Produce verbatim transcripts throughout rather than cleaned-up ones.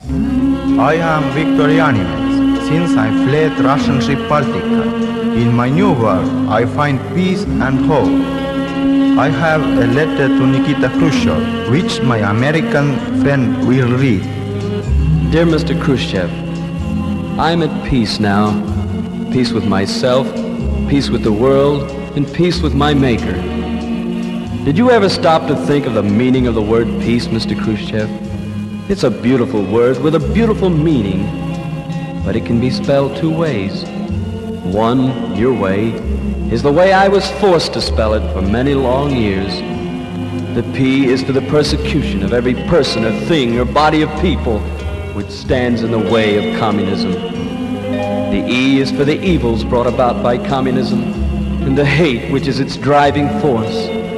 I am Victor Yanimets. Since I fled Russian ship Baltica, in my new world I find peace and hope. I have a letter to Nikita Khrushchev, which my American friend will read. Dear Mister Khrushchev, I'm at peace now. Peace with myself, peace with the world, and peace with my Maker. Did you ever stop to think of the meaning of the word peace, Mister Khrushchev? It's a beautiful word with a beautiful meaning, but it can be spelled two ways. One, your way, is the way I was forced to spell it for many long years. The P is for the persecution of every person or thing or body of people which stands in the way of communism. The E is for the evils brought about by communism and the hate which is its driving force.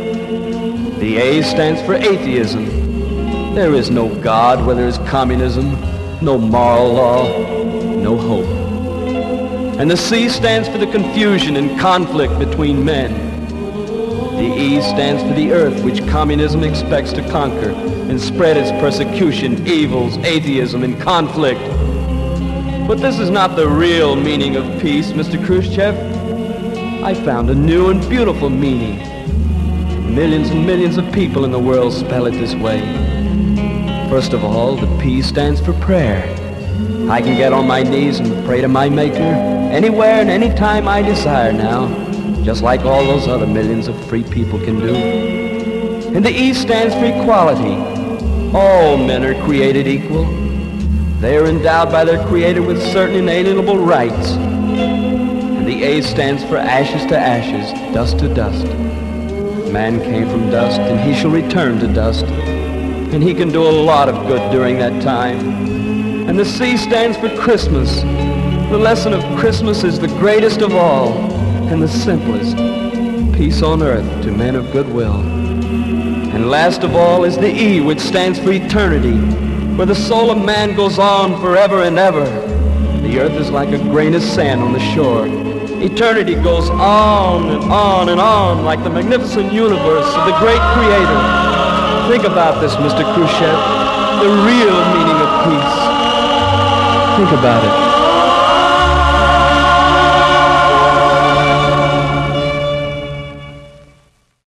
The A stands for atheism. There is no God where there is communism, no moral law, no hope. And the C stands for the confusion and conflict between men. The E stands for the earth which communism expects to conquer and spread its persecution, evils, atheism, and conflict. But this is not the real meaning of peace, Mister Khrushchev. I found a new and beautiful meaning. Millions and millions of people in the world spell it this way. First of all, the P stands for prayer. I can get on my knees and pray to my Maker anywhere and anytime I desire now, just like all those other millions of free people can do. And the E stands for equality. All men are created equal. They are endowed by their Creator with certain inalienable rights. And the A stands for ashes to ashes, dust to dust. Man came from dust, and he shall return to dust. And he can do a lot of good during that time. And the C stands for Christmas. The lesson of Christmas is the greatest of all and the simplest. Peace on earth to men of goodwill. And last of all is the E, which stands for eternity, where the soul of man goes on forever and ever. The earth is like a grain of sand on the shore. Eternity goes on and on and on like the magnificent universe of the great Creator. Think about this, Mister Khrushchev, the real meaning of peace. Think about it.